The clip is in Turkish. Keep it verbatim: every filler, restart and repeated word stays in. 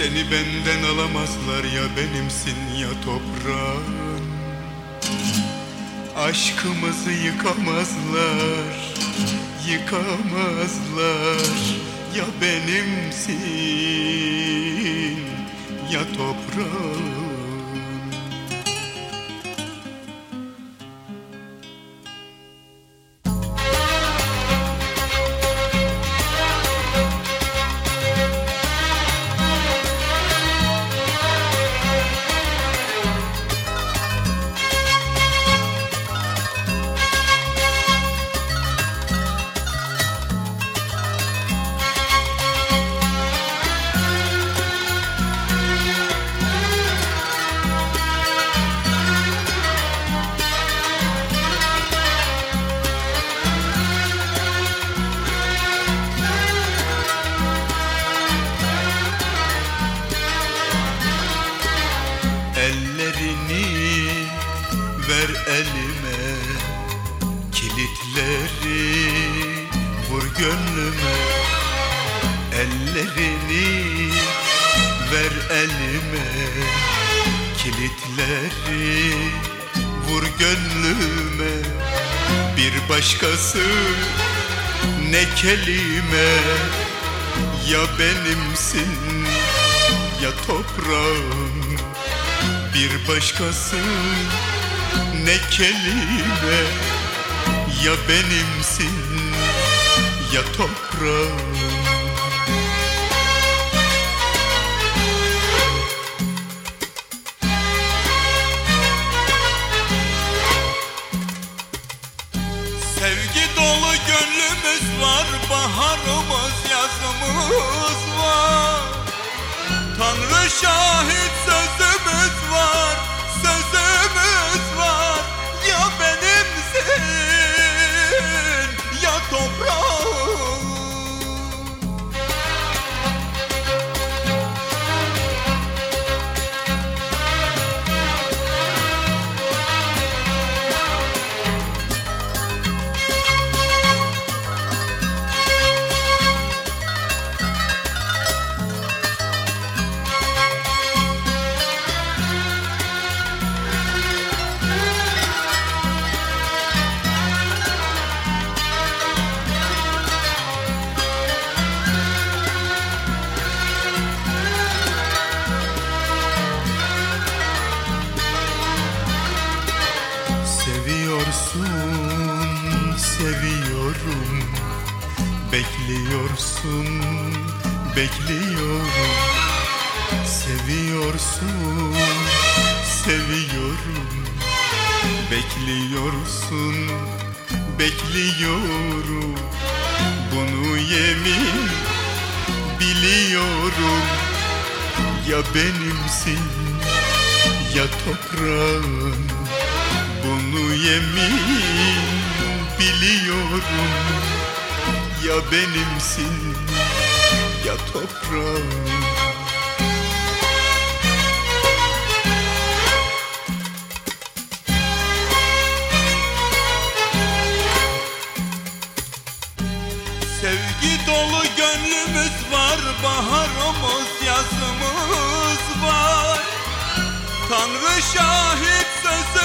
Seni benden alamazlar, ya benimsin ya toprağın. Aşkımızı yıkamazlar, yıkamazlar. Ya benimsin ya toprağın. Ellerini ver elime, kilitleri vur gönlüme. Ellerini ver elime, kilitleri vur gönlüme. Bir başkası ne kelime, ya benimsin ya toprağım. Bir başkası ne kelime, ya benimsin ya toprağım. Sevgi dolu gönlümüz var, baharımız yazımız var. Tanrı şahit sözümüz var, sözümüz var. Ya benimsin ya toprağım. Seviyorsun, seviyorum. Bekliyorsun, bekliyorum. Seviyorsun, seviyorum. Bekliyorsun, bekliyorum. Bunu yemin biliyorum. Ya benimsin ya toprağın. Bunu yemin biliyorum. Ya benimsin ya toprağım. Sevgi dolu gönlümüz var, baharımız yazımız var. Tanrı şahit söz